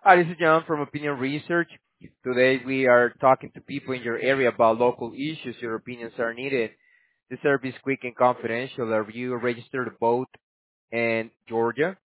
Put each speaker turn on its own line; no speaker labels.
Hi, this is John from Opinion Research. Today we are talking to people in your area about local issues. Your opinions are needed. The service is quick and confidential. Are you registered to vote in Georgia?